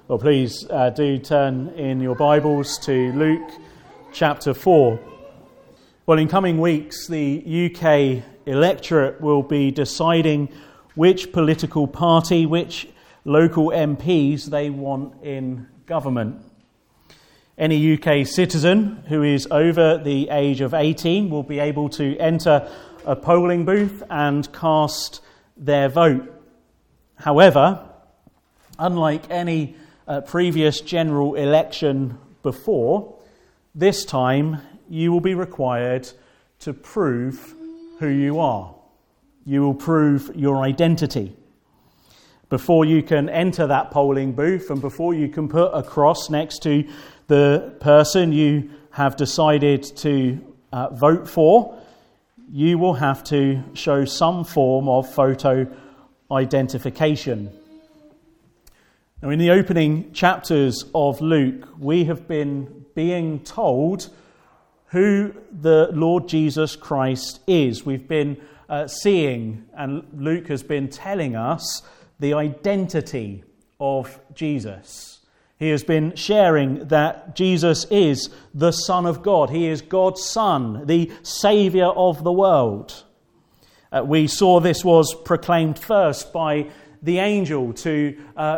Well, please do turn in your Bibles to Luke chapter 4. Well, in coming weeks, the UK electorate will be deciding which political party, which local MPs they want in government. Any UK citizen who is over the age of 18 will be able to enter a polling booth and cast their vote. However, unlike any previous general election before, this time you will be required to prove who you are. You will prove your identity. Before you can enter that polling booth and before you can put a cross next to the person you have decided to vote for, you will have to show some form of photo identification. Now, in the opening chapters of Luke, we have been being told who the Lord Jesus Christ is. We've been seeing, and Luke has been telling us, the identity of Jesus. He has been sharing that Jesus is the Son of God. He is God's Son, the Saviour of the world. We saw this was proclaimed first by the angel to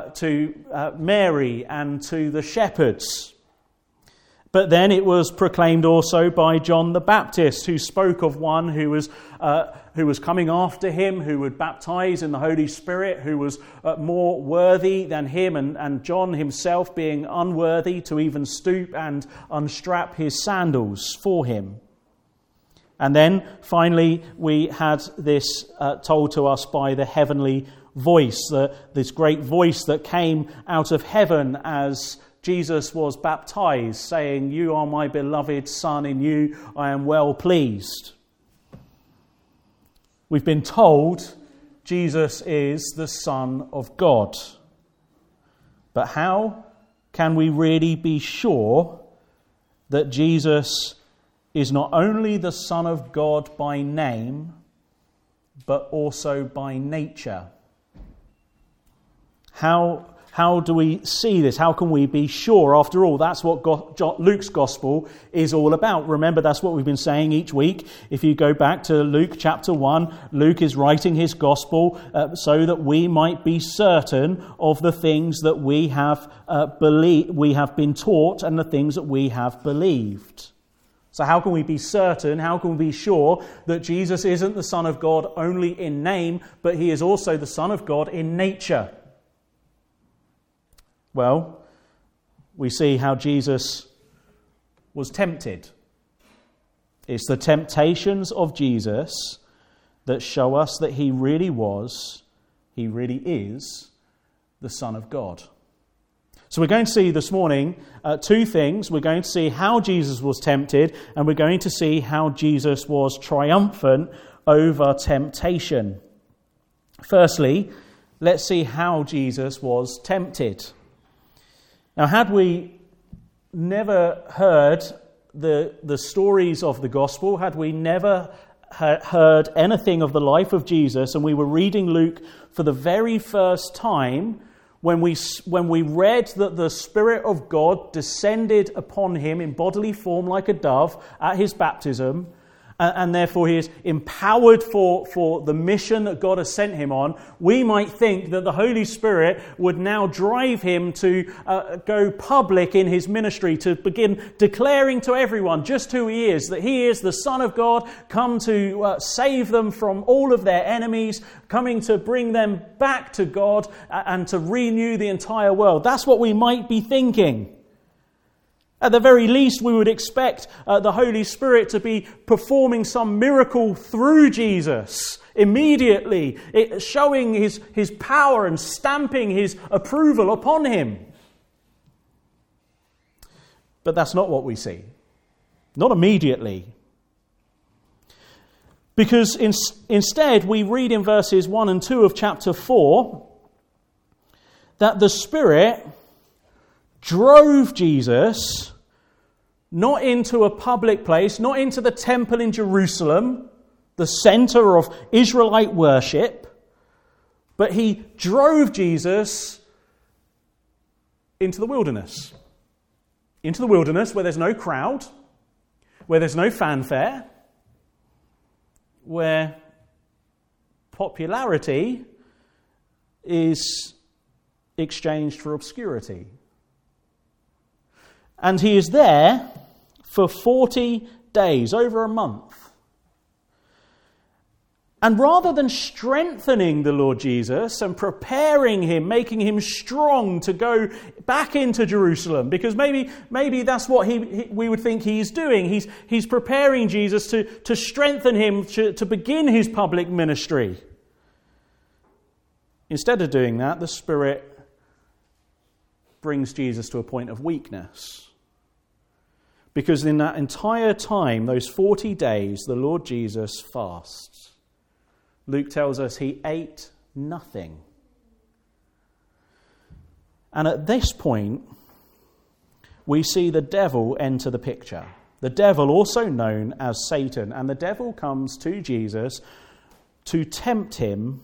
Mary and to the shepherds. But then it was proclaimed also by John the Baptist, who spoke of one who was coming after him, who would baptize in the Holy Spirit, who was more worthy than him, and John himself being unworthy to even stoop and unstrap his sandals for him. And then finally we had this told to us by the heavenly voice, this great voice that came out of heaven as Jesus was baptized, saying, "You are my beloved Son, in you I am well pleased." We've been told Jesus is the Son of God. But how can we really be sure that Jesus is not only the Son of God by name, but also by nature? How do we see this? How can we be sure? After all, that's what Luke's Gospel is all about. Remember, that's what we've been saying each week. If you go back to Luke chapter 1, Luke is writing his Gospel so that we might be certain of the things that we have been taught and the things that we have believed. So how can we be certain, how can we be sure that Jesus isn't the Son of God only in name, but he is also the Son of God in nature? Well, we see how Jesus was tempted. It's the temptations of Jesus that show us that he really is the Son of God. So we're going to see this morning two things. We're going to see how Jesus was tempted, and we're going to see how Jesus was triumphant over temptation. Firstly, let's see how Jesus was tempted. Now, had we never heard the stories of the gospel, had we never heard anything of the life of Jesus, and we were reading Luke for the very first time, when we read that the Spirit of God descended upon him in bodily form like a dove at his baptism, and therefore he is empowered for the mission that God has sent him on, we might think that the Holy Spirit would now drive him to go public in his ministry, to begin declaring to everyone just who he is, that he is the Son of God, come to save them from all of their enemies, coming to bring them back to God and to renew the entire world. That's what we might be thinking. At the very least, we would expect the Holy Spirit to be performing some miracle through Jesus immediately, showing his power and stamping his approval upon him. But that's not what we see. Not immediately. Because instead, we read in verses 1 and 2 of chapter 4 that the Spirit drove Jesus not into a public place, not into the temple in Jerusalem, the center of Israelite worship, but he drove Jesus into the wilderness. Into the wilderness where there's no crowd, where there's no fanfare, where popularity is exchanged for obscurity. And he is there for 40 days, over a month. And rather than strengthening the Lord Jesus and preparing him, making him strong to go back into Jerusalem, because maybe that's what we would think he's doing. He's preparing Jesus to strengthen him to begin his public ministry. Instead of doing that, the Spirit brings Jesus to a point of weakness. Because in that entire time, those 40 days, the Lord Jesus fasts. Luke tells us he ate nothing. And at this point, we see the devil enter the picture. The devil, also known as Satan. And the devil comes to Jesus to tempt him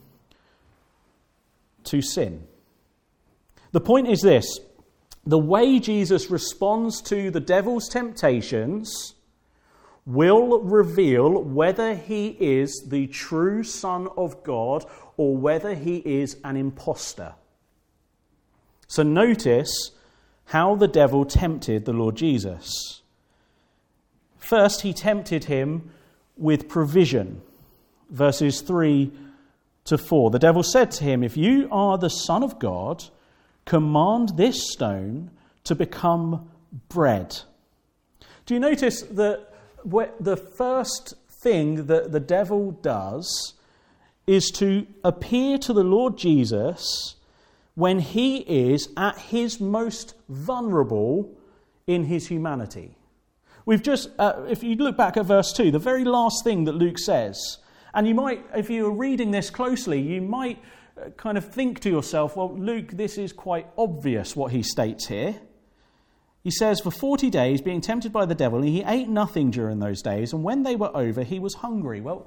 to sin. The point is this: the way Jesus responds to the devil's temptations will reveal whether he is the true Son of God or whether he is an impostor. So notice how the devil tempted the Lord Jesus. First, he tempted him with provision. Verses 3 to 4. The devil said to him, "If you are the Son of God, command this stone to become bread." Do you notice that the first thing that the devil does is to appear to the Lord Jesus when he is at his most vulnerable in his humanity? We've just, if you look back at verse 2, the very last thing that Luke says, and you might, if you were reading this closely, you might kind of think to yourself, well, Luke, this is quite obvious what he states here. He says, for 40 days, being tempted by the devil, he ate nothing during those days, and when they were over, he was hungry. Well,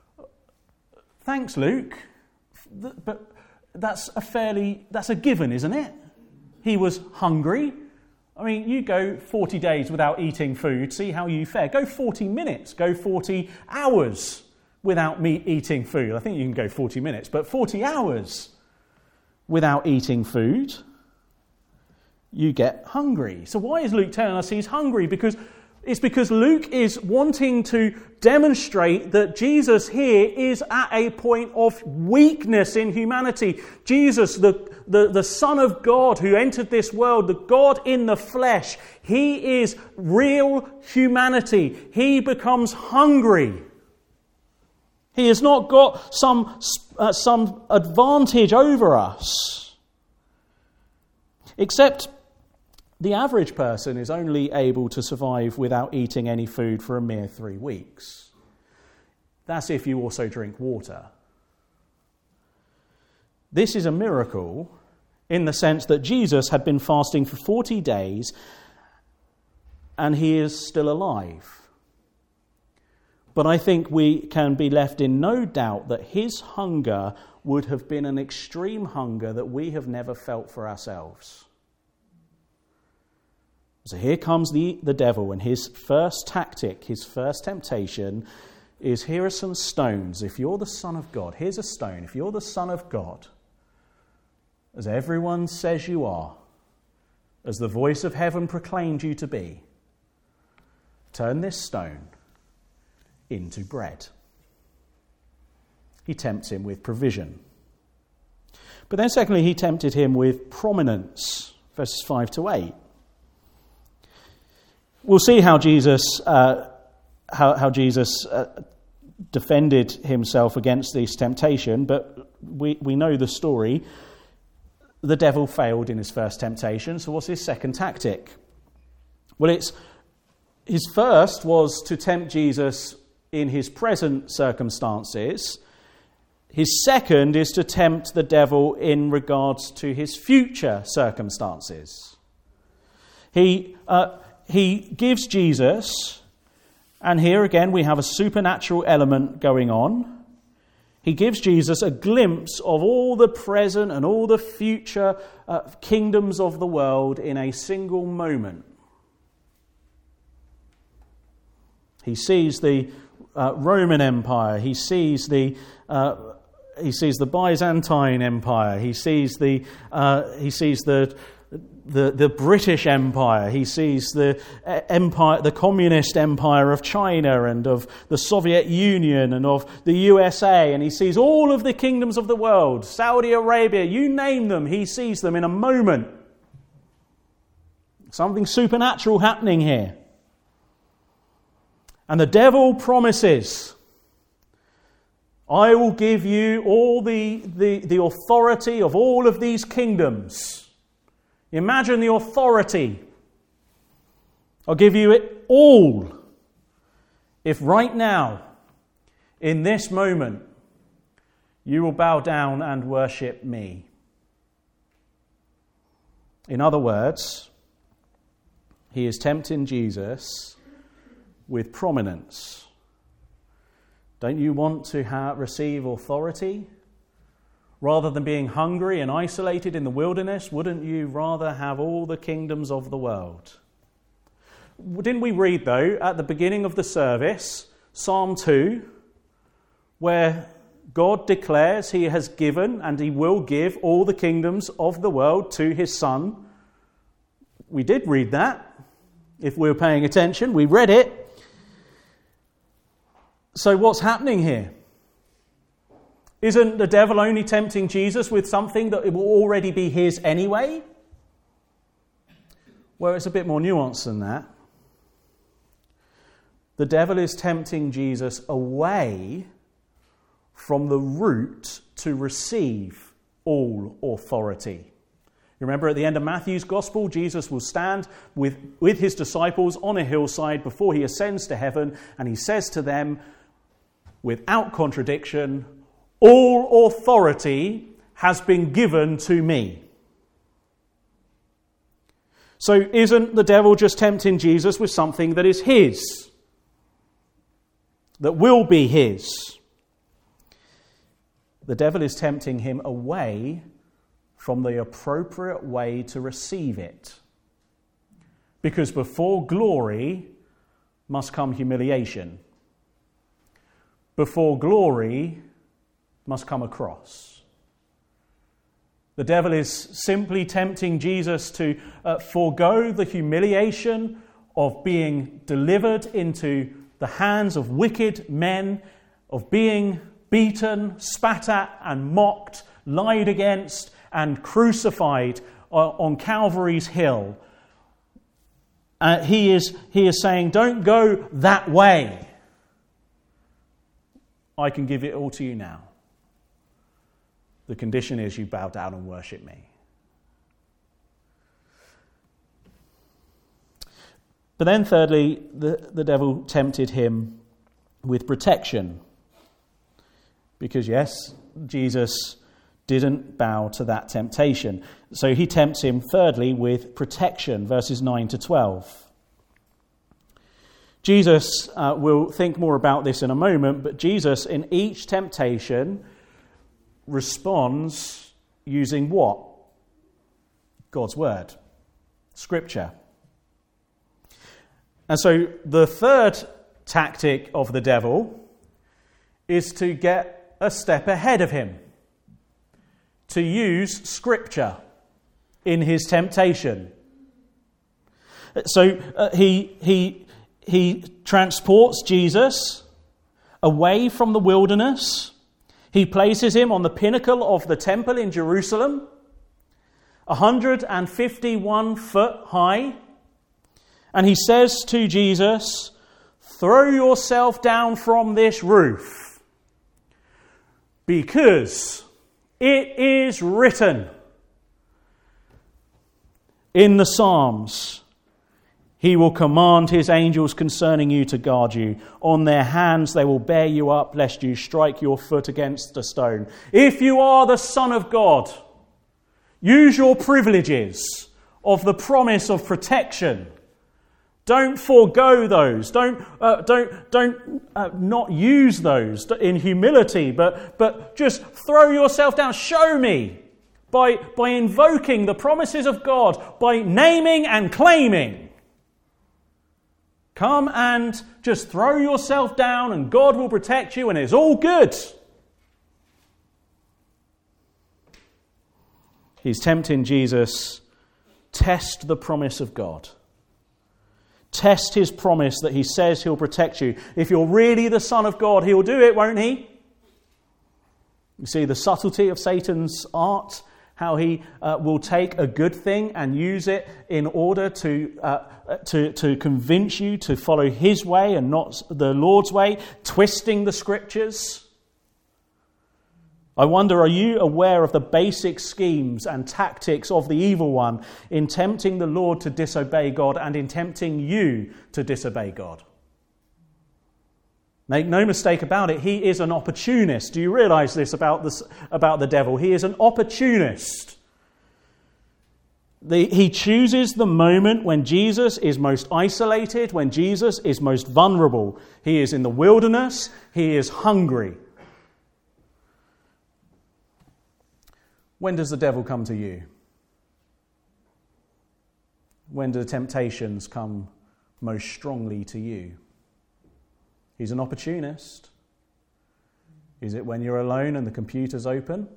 thanks, Luke, but that's a given, isn't it? He was hungry. I mean, you go 40 days without eating food, see how you fare. Go 40 minutes, go 40 hours without eating food. I think you can go 40 minutes, but 40 hours without eating food, you get hungry. So why is Luke telling us he's hungry? Because Luke is wanting to demonstrate that Jesus here is at a point of weakness in humanity. Jesus, the Son of God who entered this world, the God in the flesh, he is real humanity. He becomes hungry. He has not got some advantage over us. Except the average person is only able to survive without eating any food for a mere 3 weeks. That's if you also drink water. This is a miracle in the sense that Jesus had been fasting for 40 days and he is still alive. But I think we can be left in no doubt that his hunger would have been an extreme hunger that we have never felt for ourselves. So here comes the devil, and his first tactic, his first temptation is, here are some stones. If you're the Son of God, here's a stone. If you're the Son of God, as everyone says you are, as the voice of heaven proclaimed you to be, turn this stone into bread. He tempts him with provision. But then secondly, he tempted him with prominence, verses 5 to 8. We'll see how Jesus defended himself against this temptation, but we know the story. The devil failed in his first temptation, so what's his second tactic? Well, his first was to tempt Jesus in his present circumstances. His second is to tempt the devil in regards to his future circumstances. He gives Jesus, and here again we have a supernatural element going on. He gives Jesus a glimpse of all the present and all the future kingdoms of the world in a single moment. He sees the Roman Empire. He sees the Byzantine Empire. He sees the British Empire. He sees the empire, the communist empire of China and of the Soviet Union and of the USA, and he sees all of the kingdoms of the world, Saudi Arabia, you name them, he sees them in a moment. Something supernatural happening here. And the devil promises, I will give you all the authority of all of these kingdoms. Imagine the authority. I'll give you it all if right now, in this moment, you will bow down and worship me. In other words, he is tempting Jesus with prominence. Don't you want to receive authority? Rather than being hungry and isolated in the wilderness, wouldn't you rather have all the kingdoms of the world? Didn't we read, though, at the beginning of the service, Psalm 2, where God declares he has given and he will give all the kingdoms of the world to his Son? We did read that. If we were paying attention, we read it. So what's happening here? Isn't the devil only tempting Jesus with something that it will already be his anyway? Well, it's a bit more nuanced than that. The devil is tempting Jesus away from the route to receive all authority. You remember at the end of Matthew's Gospel, Jesus will stand with his disciples on a hillside before he ascends to heaven, and he says to them, without contradiction, all authority has been given to me. So isn't the devil just tempting Jesus with something that is his? That will be his? The devil is tempting him away from the appropriate way to receive it. Because before glory must come humiliation. Before glory must come a cross. The devil is simply tempting Jesus to forego the humiliation of being delivered into the hands of wicked men, of being beaten, spat at and mocked, lied against and crucified on Calvary's hill. He is saying, don't go that way. I can give it all to you now. The condition is you bow down and worship me. But then thirdly, the devil tempted him with protection. Because yes, Jesus didn't bow to that temptation. So he tempts him thirdly with protection, verses 9 to 12. Jesus, we'll think more about this in a moment, but Jesus in each temptation responds using what? God's word, Scripture. And so the third tactic of the devil is to get a step ahead of him, to use Scripture in his temptation. So he transports Jesus away from the wilderness. He places him on the pinnacle of the temple in Jerusalem, 151 foot high. And he says to Jesus, throw yourself down from this roof, because it is written in the Psalms, he will command his angels concerning you to guard you. On their hands they will bear you up, lest you strike your foot against a stone. If you are the Son of God, use your privileges of the promise of protection Don't forego those. Don't not use those in humility, but just throw yourself down. Show me by invoking the promises of God, by naming and claiming. Come and just throw yourself down and God will protect you and it's all good. He's tempting Jesus. Test the promise of God. Test his promise that he says he'll protect you. If you're really the Son of God, he'll do it, won't he? You see the subtlety of Satan's art, how he will take a good thing and use it in order to convince you to follow his way and not the Lord's way, twisting the scriptures. I wonder, are you aware of the basic schemes and tactics of the evil one in tempting the Lord to disobey God and in tempting you to disobey God? Make no mistake about it, he is an opportunist. Do you realize this about the devil? He is an opportunist. He chooses the moment when Jesus is most isolated, when Jesus is most vulnerable. He is in the wilderness, he is hungry. When does the devil come to you? When do the temptations come most strongly to you? He's an opportunist. Is it when you're alone and the computer's open?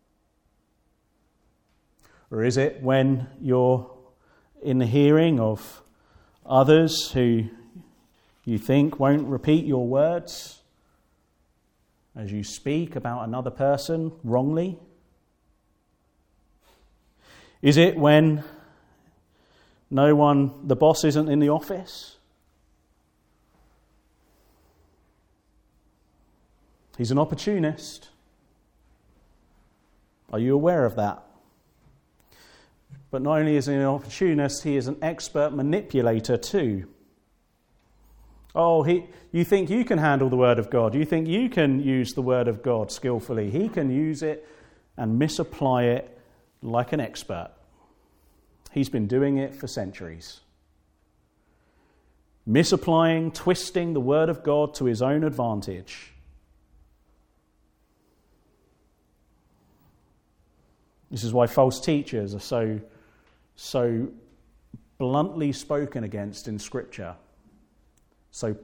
Or is it when you're in the hearing of others who you think won't repeat your words as you speak about another person wrongly? Is it when the boss isn't in the office? He's an opportunist. Are you aware of that? But not only is he an opportunist, he is an expert manipulator too. You think you can handle the Word of God? You think you can use the Word of God skillfully? He can use it and misapply it like an expert. He's been doing it for centuries. Misapplying, twisting the Word of God to his own advantage. This is why false teachers are so bluntly spoken against in Scripture. So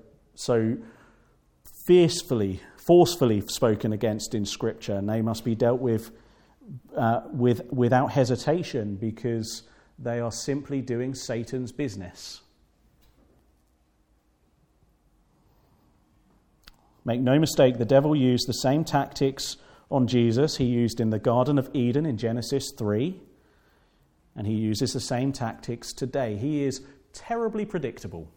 forcefully spoken against in Scripture, and they must be dealt with without hesitation, because they are simply doing Satan's business. Make no mistake, the devil used the same tactics on Jesus he used in the Garden of Eden in Genesis 3, and he uses the same tactics today. He is terribly predictable.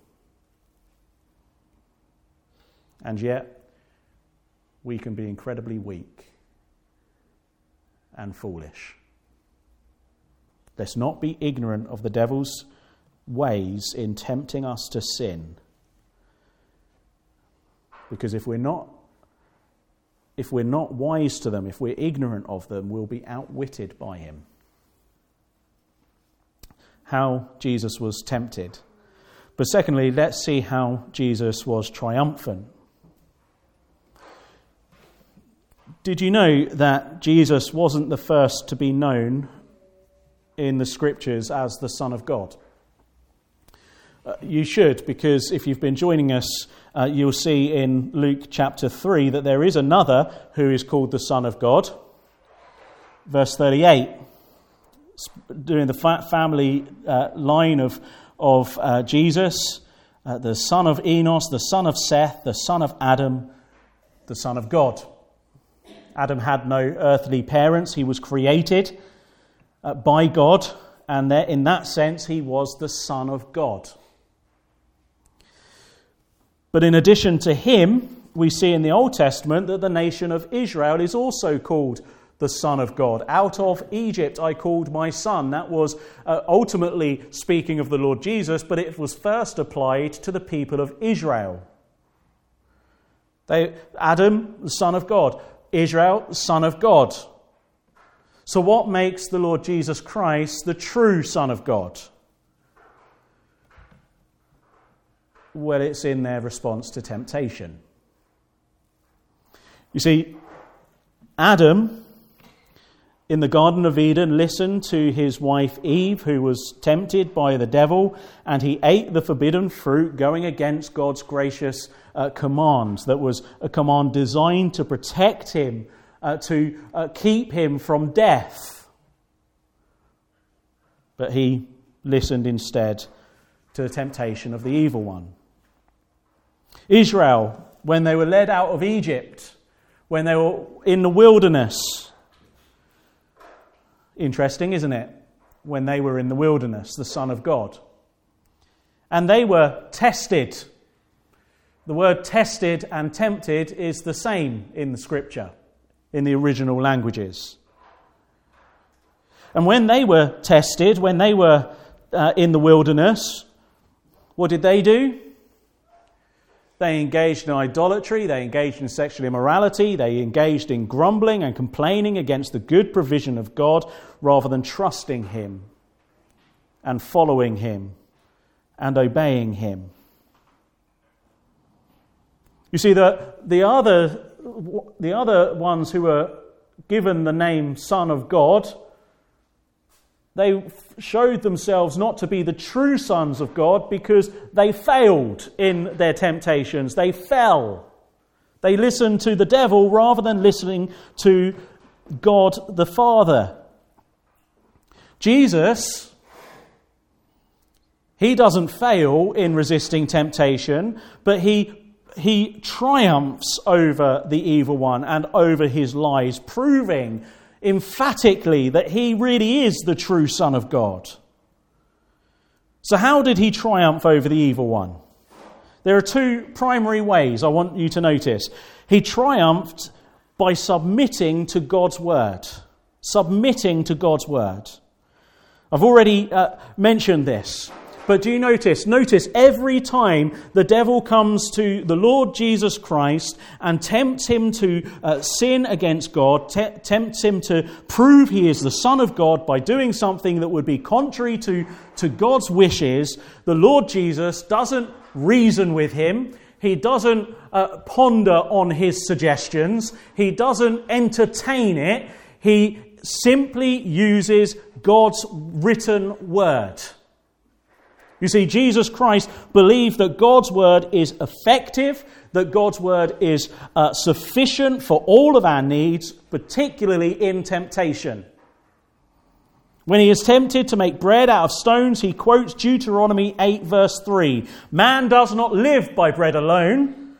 And yet, we can be incredibly weak and foolish. Let's not be ignorant of the devil's ways in tempting us to sin. Because if we're not wise to them, if we're ignorant of them, we'll be outwitted by him. How Jesus was tempted. But secondly, let's see how Jesus was triumphant. Did you know that Jesus wasn't the first to be known in the Scriptures as the Son of God? You should, because if you've been joining us, you'll see in Luke chapter 3 that there is another who is called the Son of God. Verse 38, during the family line of Jesus, the son of Enos, the son of Seth, the son of Adam, the Son of God. Adam had no earthly parents. He was created by God, and in that sense he was the Son of God. But in addition to him, we see in the Old Testament that the nation of Israel is also called the Son of God. Out of Egypt I called my son. That was ultimately speaking of the Lord Jesus, but it was first applied to the people of Israel. Adam, the Son of God. Israel, the Son of God. So what makes the Lord Jesus Christ the true Son of God? Well, it's in their response to temptation. You see, Adam, in the Garden of Eden, listened to his wife Eve, who was tempted by the devil, and he ate the forbidden fruit, going against God's gracious command. That was a command designed to protect him, to keep him from death. But he listened instead to the temptation of the evil one. Israel, when they were led out of Egypt, when they were in the wilderness, interesting, isn't it? When they were in the wilderness, the Son of God. And they were tested. The word tested and tempted is the same in the Scripture, in the original languages. And when they were tested, when they were in the wilderness, what did they do? They engaged in idolatry, they engaged in sexual immorality, they engaged in grumbling and complaining against the good provision of God rather than trusting Him and following Him and obeying Him. You see, the other ones who were given the name Son of God, they showed themselves not to be the true sons of God because they failed in their temptations. They fell. They listened to the devil rather than listening to God the Father. Jesus, He doesn't fail in resisting temptation, but He triumphs over the evil one and over his lies, proving emphatically that He really is the true Son of God. So how did He triumph over the evil one? There are two primary ways I want you to notice. He triumphed by submitting to God's word. Submitting to God's word. I've already mentioned this. But do you notice every time the devil comes to the Lord Jesus Christ and tempts him to sin against God, tempts him to prove he is the Son of God by doing something that would be contrary to God's wishes, the Lord Jesus doesn't reason with him. He doesn't ponder on his suggestions. He doesn't entertain it. He simply uses God's written word. You see, Jesus Christ believed that God's word is effective, that God's word is sufficient for all of our needs, particularly in temptation. When he is tempted to make bread out of stones, he quotes Deuteronomy 8 verse 3. Man does not live by bread alone.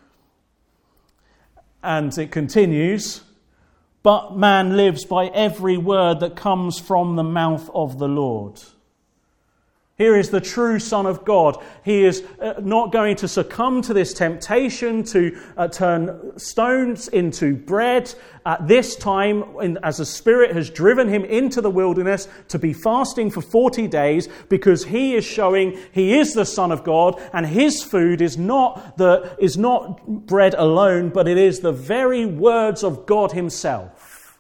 And it continues, but man lives by every word that comes from the mouth of the Lord. Here is the true Son of God. He is not going to succumb to this temptation to turn stones into bread. At this time, as the Spirit has driven him into the wilderness to be fasting for 40 days, because he is showing he is the Son of God, and his food is not bread alone, but it is the very words of God Himself.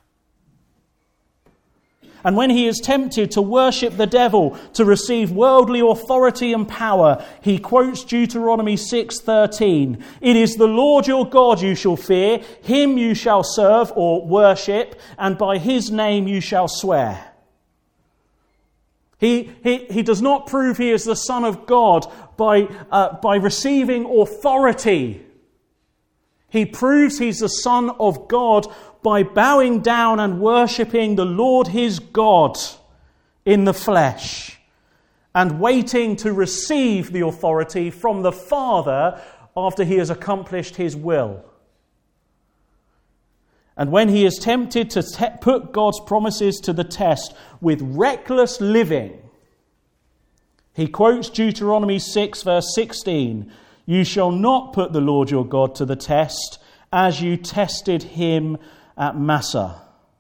And when he is tempted to worship the devil, to receive worldly authority and power, he quotes Deuteronomy 6:13. It is the Lord your God you shall fear, him you shall serve or worship, and by his name you shall swear. He does not prove he is the Son of God by receiving authority. He proves he's the Son of God by bowing down and worshipping the Lord his God in the flesh and waiting to receive the authority from the Father after he has accomplished his will. And when he is tempted to put God's promises to the test with reckless living, he quotes Deuteronomy 6 verse 16, "You shall not put the Lord your God to the test as you tested him at Massah."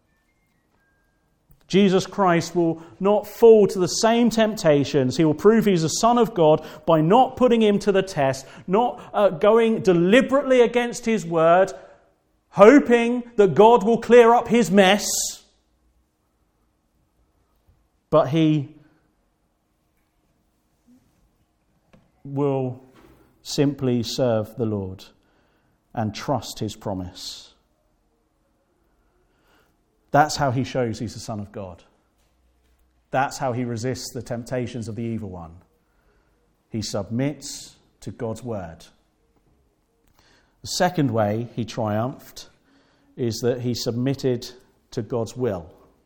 Jesus Christ will not fall to the same temptations. He will prove he's the Son of God by not putting him to the test, not going deliberately against his word, hoping that God will clear up his mess. But he will Simply serve the Lord and trust his promise. That's how he shows he's the Son of God. That's how he resists the temptations of the evil one. He submits to God's word. The second way he triumphed is that he submitted to God's will.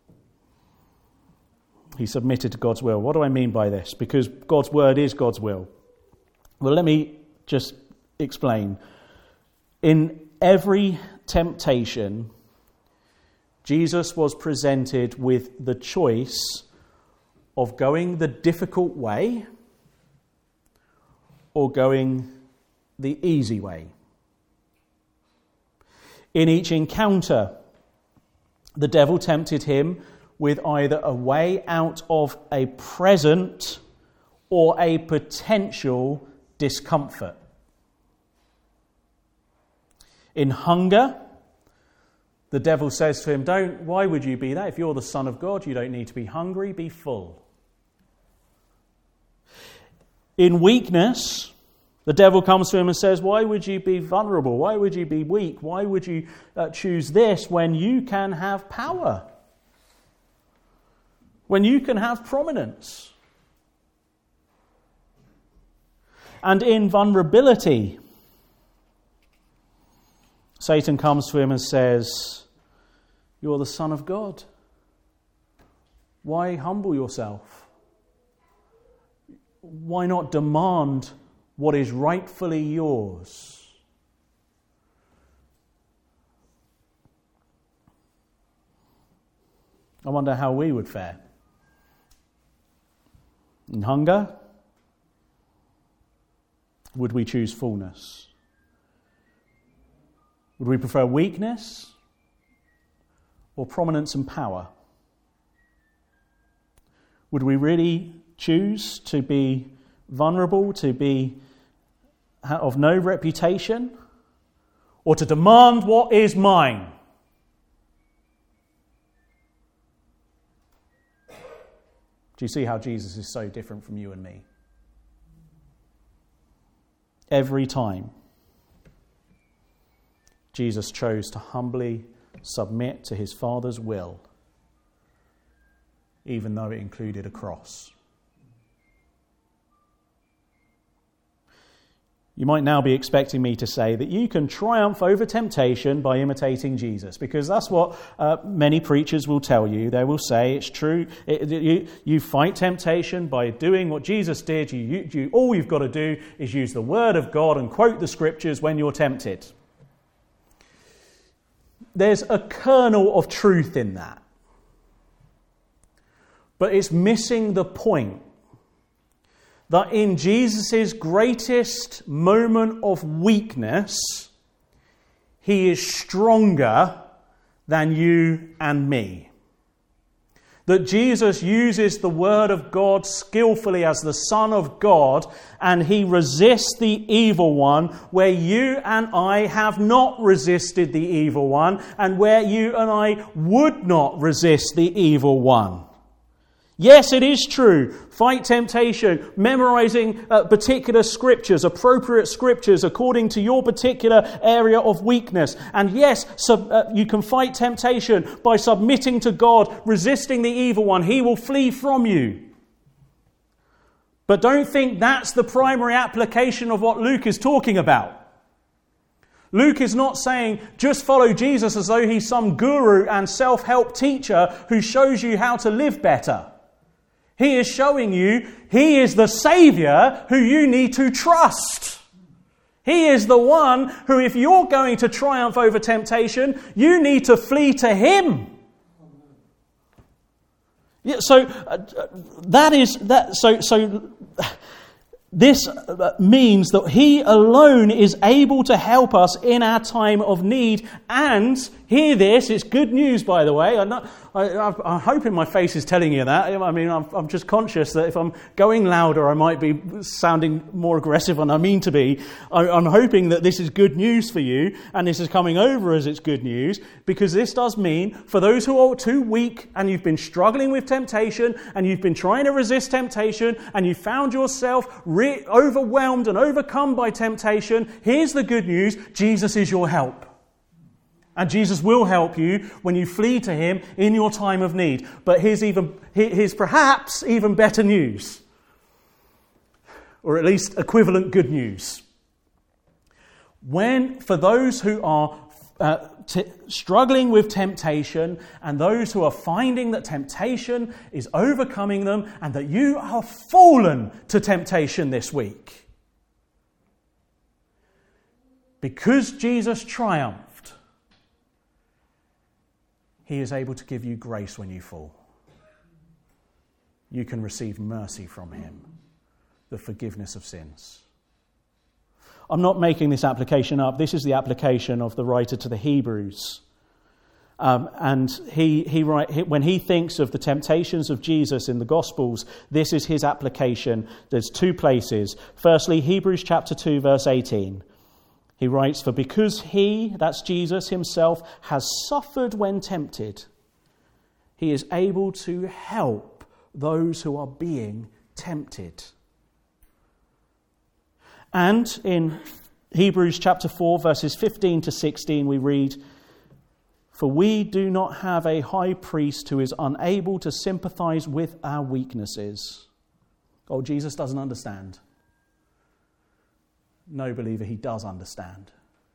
He submitted to God's will. What do I mean by this? Because God's word is God's will. Well, let me just explain. In every temptation, Jesus was presented with the choice of going the difficult way or going the easy way. In each encounter, the devil tempted him with either a way out of a present or a potential discomfort. In hunger, the devil says to him, why would you be that? If you're the Son of God, you don't need to be hungry, be full. In weakness, the devil comes to him and says, why would you be vulnerable? Why would you be weak? Why would you choose this when you can have power? When you can have prominence? And in vulnerability, Satan comes to him and says, you're the Son of God. Why humble yourself? Why not demand what is rightfully yours? I wonder how we would fare. In hunger, would we choose fullness? Would we prefer weakness or prominence and power? Would we really choose to be vulnerable, to be of no reputation, or to demand what is mine? Do you see how Jesus is so different from you and me? Every time, Jesus chose to humbly submit to his Father's will, even though it included a cross. You might now be expecting me to say that you can triumph over temptation by imitating Jesus, because that's what many preachers will tell you. They will say it's true. You fight temptation by doing what Jesus did. All you've got to do is use the Word of God and quote the Scriptures when you're tempted. There's a kernel of truth in that, but it's missing the point that in Jesus' greatest moment of weakness, he is stronger than you and me. That Jesus uses the Word of God skillfully as the Son of God, and he resists the evil one where you and I have not resisted the evil one, and where you and I would not resist the evil one. Yes, it is true. Fight temptation, memorizing particular scriptures, appropriate scriptures according to your particular area of weakness. And yes, you can fight temptation by submitting to God, resisting the evil one. He will flee from you. But don't think that's the primary application of what Luke is talking about. Luke is not saying just follow Jesus as though he's some guru and self-help teacher who shows you how to live better. He is showing you he is the Saviour who you need to trust. He is the one who, if you're going to triumph over temptation, you need to flee to him. Yeah, this means that he alone is able to help us in our time of need. And hear this, it's good news, by the way. I I'm hoping my face is telling you that. I mean, I'm just conscious that if I'm going louder, I might be sounding more aggressive than I mean to be. I'm hoping that this is good news for you, and this is coming over as it's good news, because this does mean for those who are too weak and you've been struggling with temptation and you've been trying to resist temptation and you found yourself overwhelmed and overcome by temptation, here's the good news: Jesus is your help. And Jesus will help you when you flee to him in your time of need. But here's perhaps even better news, or at least equivalent good news. For those who are struggling with temptation, and those who are finding that temptation is overcoming them, and that you are fallen to temptation this week, because Jesus triumphed, he is able to give you grace when you fall. You can receive mercy from him, the forgiveness of sins. I'm not making this application up. This is the application of the writer to the Hebrews. And when he thinks of the temptations of Jesus in the Gospels, this is his application. There's two places. Firstly, Hebrews chapter 2, verse 18. He writes, "For because he," that's Jesus himself, "has suffered when tempted, he is able to help those who are being tempted." And in Hebrews chapter 4, verses 15 to 16, we read, "For we do not have a high priest who is unable to sympathize with our weaknesses." Oh, Jesus doesn't understand. No, believer, he does understand.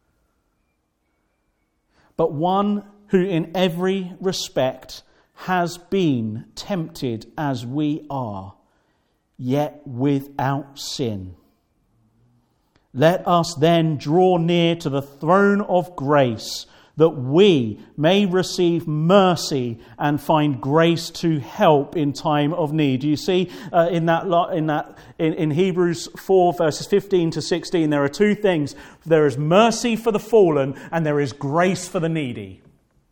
"But one who in every respect has been tempted as we are, yet without sin. Let us then draw near to the throne of grace, that we may receive mercy and find grace to help in time of need." You see, in Hebrews 4 verses 15 to 16, there are two things. There is mercy for the fallen, and there is grace for the needy.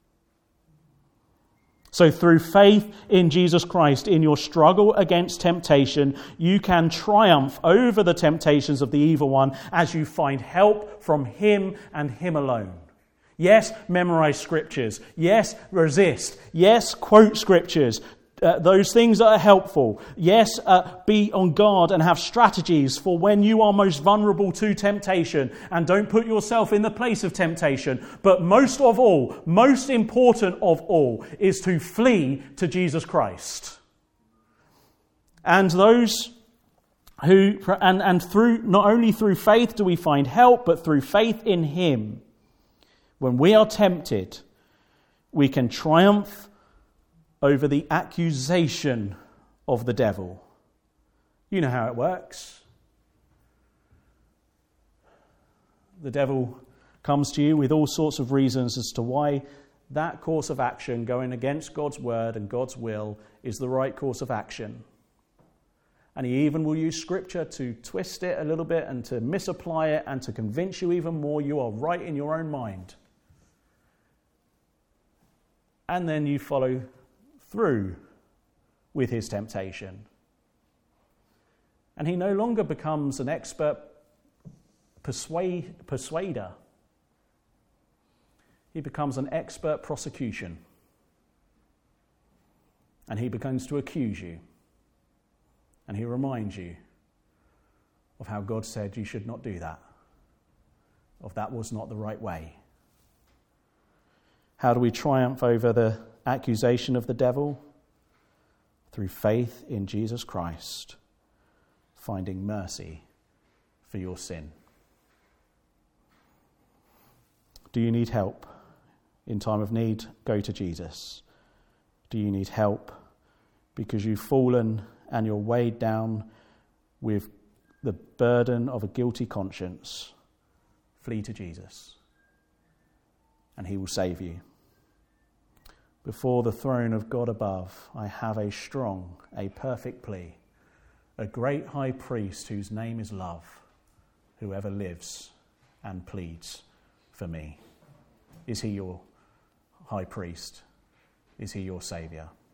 So through faith in Jesus Christ, in your struggle against temptation, you can triumph over the temptations of the evil one as you find help from him and him alone. Yes, memorize scriptures. Yes, resist. Yes, quote scriptures. Those things that are helpful. Yes, be on guard and have strategies for when you are most vulnerable to temptation. And don't put yourself in the place of temptation. But most of all, most important of all, is to flee to Jesus Christ. And those who, and through, not only through faith do we find help, but through faith in him. When we are tempted, we can triumph over the accusation of the devil. You know how it works. The devil comes to you with all sorts of reasons as to why that course of action, going against God's word and God's will, is the right course of action. And he even will use scripture to twist it a little bit and to misapply it and to convince you even more you are right in your own mind. And then you follow through with his temptation. And he no longer becomes an expert persuader. He becomes an expert prosecution. And he begins to accuse you. And he reminds you of how God said you should not do that. Of that was not the right way. How do we triumph over the accusation of the devil? Through faith in Jesus Christ, finding mercy for your sin. Do you need help in time of need? Go to Jesus. Do you need help because you've fallen and you're weighed down with the burden of a guilty conscience? Flee to Jesus, and he will save you. Before the throne of God above, I have a strong, a perfect plea, a great high priest whose name is love, who ever lives and pleads for me. Is he your high priest? Is he your Saviour?